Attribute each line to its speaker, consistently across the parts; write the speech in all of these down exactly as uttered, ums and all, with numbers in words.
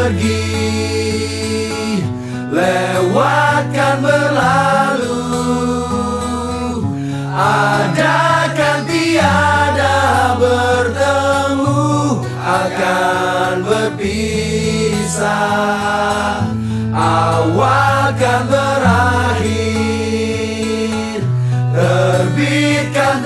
Speaker 1: pergi, lewatkan berlalu. Adakan tiada bertemu, akan berpisah. Awal kan berakhir, terbit kan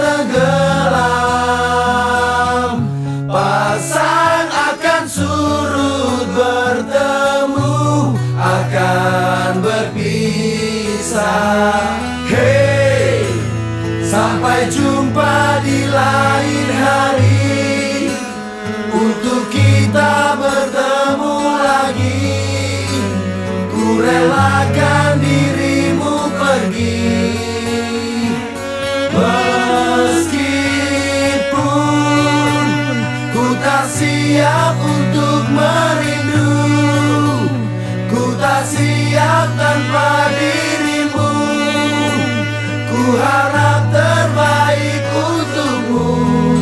Speaker 1: tenggelam. Pasang akan surut, bertemu akan berpisah. Hey, sampai jumpa di lain hari, untuk kita bertemu lagi. Ku relakan dirimu pergi, meskipun ku tak siap untuk merindu. Ku tak siap tanpa dirimu. Ku harap terbaik untukmu.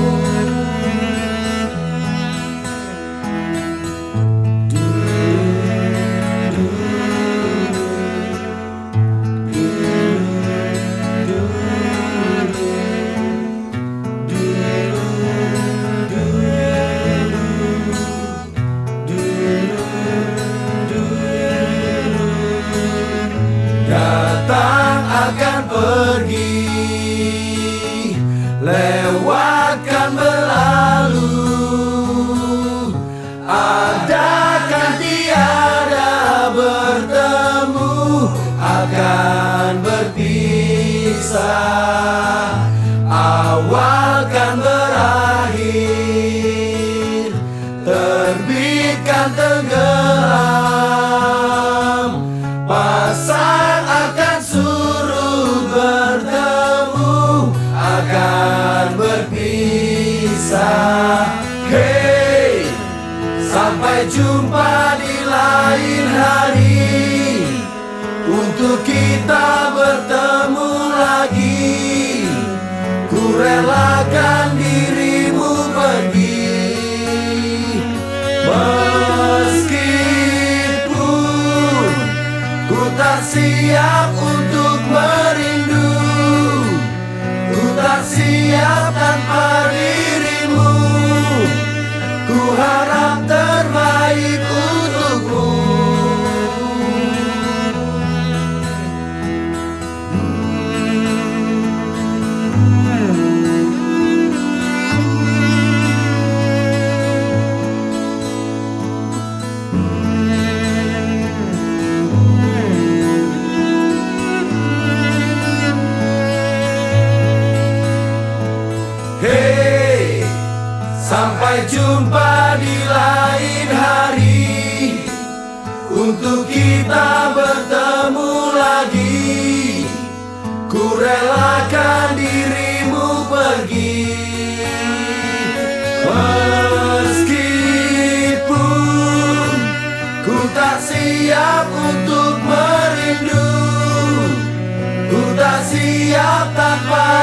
Speaker 1: Datang akan pergi, lewatkan berlalu. Adakan tiada bertemu, akan berpisah. Awal kan berakhir, terbit kan tenggelam. Pasang akan surut, bertemu akan berpisah. Hey, sampai jumpa di lain hari, untuk kita bertemu lagi. Ku relakan dirimu pergi, meskipun ku tak siap untuk merindu. Ku tak siap tanpa dirimu. Ku harap terbaik untukmu. Hey, sampai jumpa di lain hari, untuk kita bertemu lagi. Ku relakan dirimu pergi, meskipun ku tak siap untuk merindu. Ku tak siap tanpa